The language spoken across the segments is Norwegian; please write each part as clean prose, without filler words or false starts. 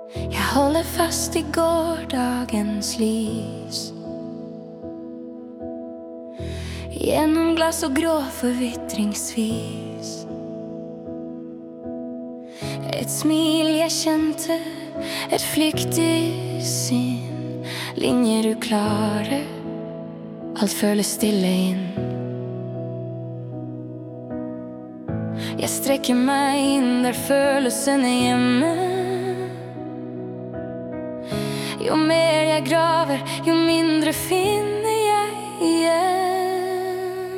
Jeg holder fast i gårdagens lys. Gjennom glass og grå forvitringsvis. Et smil jeg kjente, et flyktig syn. Linjer uklare, alt føles stille inn. Jeg strekker meg inn der følelsen er hjemme. Jo mer jeg graver, jo mindre finner jeg igjen.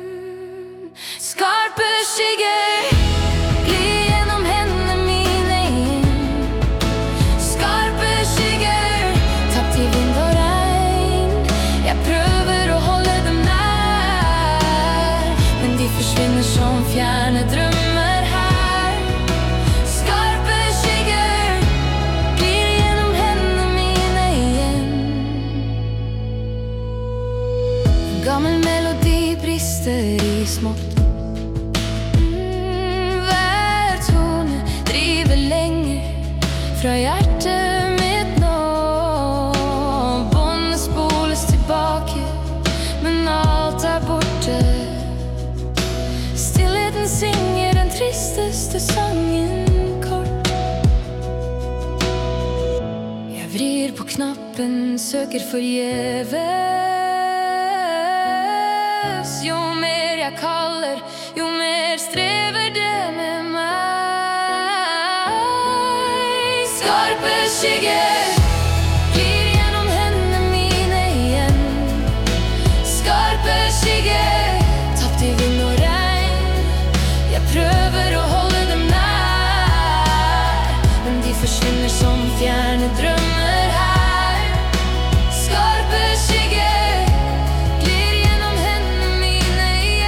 Skarpe skygger glir gjennom hendene mine igjen. Skarpe skygger tapt i vind og regn. Jeg prøver å holde dem nær, men de forsvinner som fjerne drømmer her. Skarpe skygger glir gjennom hendene mine igjen. En gammel melodi brister i smått. Hver tone driver lenger fra hjertet mitt nå. Båndet spoles tilbake, men alt er borte. Stillheten synger den tristeste sangen kort. Jeg vrir på knappen, søker forgjeves. Jo mer jeg kaller, jo mer strever det med meg. Skarpe skygger glir gjennom hendene mine igjen. Skarpe skygger tapt i vind og regn. Jeg prøver å holde dem nær, men de forsvinner som fjerne drømmer her. Skarpe skygger glir gjennom hendene mine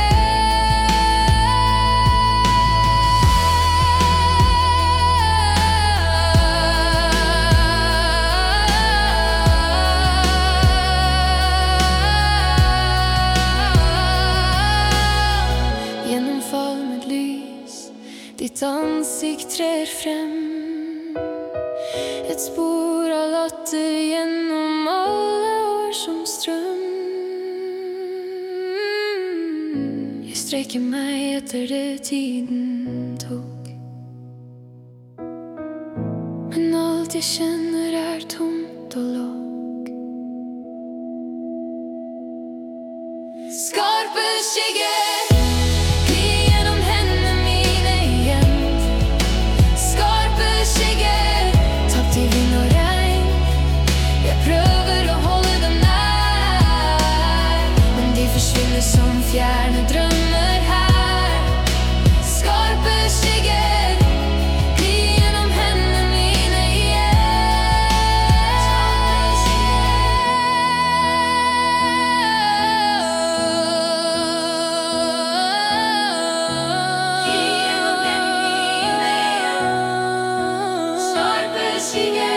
igjen. Gjennom falmet lys, ditt ansikt trer frem. Et spor av latter gjennom alle år som strøm. Jeg strekker meg etter det tiden tok, men alt jeg kjenner er tomt og låg. Skarpe skygger glir gjennom hendene mine igjen. Skarpe skygger tapt i vind og regn. Jeg prøver å holde dem nær, men de forsvinner som fjerne drømmer her. Skarpe skygger glir gjennom hendene mine igjen. Skarpe skygger